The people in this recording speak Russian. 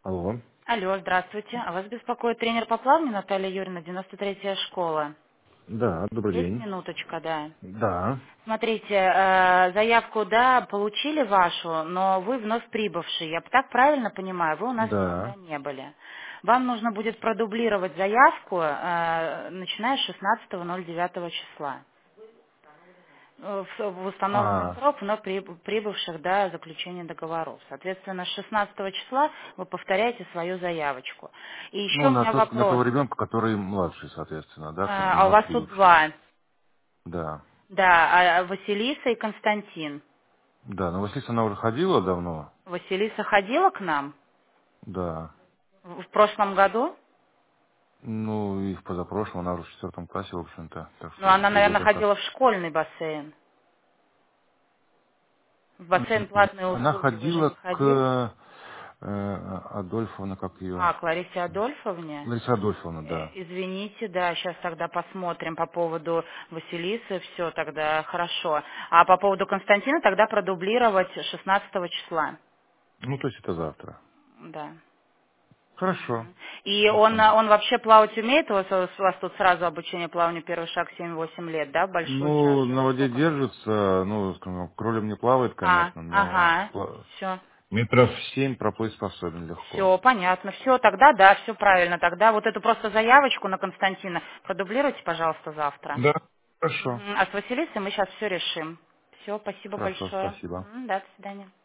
Алло. Алло, здравствуйте. А вас беспокоит тренер по плаванию Наталья Юрьевна, 93-я школа. Да, добрый Есть день. минуточка, да. Да, Смотрите, заявку, да, получили вашу, но вы вновь прибывший. Я так правильно понимаю, вы у нас никогда да. не были. Вам нужно будет продублировать заявку, начиная с 16.09 числа. В установленный А, срок вновь прибывших до заключения договоров. Соответственно, с 16 числа вы повторяете свою заявочку. И еще ну, у меня на вопрос. того ребенка, который младший, соответственно, да, как бы А у вновь вас тут прибывший. два. Да. Да, Василиса и Константин. Да, но Василиса, она уже ходила давно. Василиса ходила к нам Да. в прошлом году? Ну, и в позапрошлом она уже в 4 классе, в общем-то. Так Ну, что она, другой наверное, заказ. ходила в школьный бассейн. В бассейн платные Она услуги вы же ходила не ходили? Адольфовна, как ее? А, к Ларисе Адольфовне? Лариса Адольфовна, да. Извините, да, сейчас тогда посмотрим по поводу Василисы, все тогда хорошо. А по поводу Константина тогда продублировать 16 числа. Ну, то есть это завтра. Да. Хорошо. И он, Хорошо. он вообще плавать умеет? У вас тут сразу обучение плаванию первый шаг 7-8 лет, да? Большой Ну, чаше. на Во воде сколько? держится, ну, скажем, кролем не плавает, конечно, но Ага, все. метров 7 проплыть способен легко. Все, понятно. Все, тогда да, все правильно. Тогда вот эту просто заявочку на Константина продублируйте, пожалуйста, завтра. Да, хорошо. Мгм. А с Василисой мы сейчас все решим. Все, спасибо Хорошо, большое. спасибо. Да, до свидания.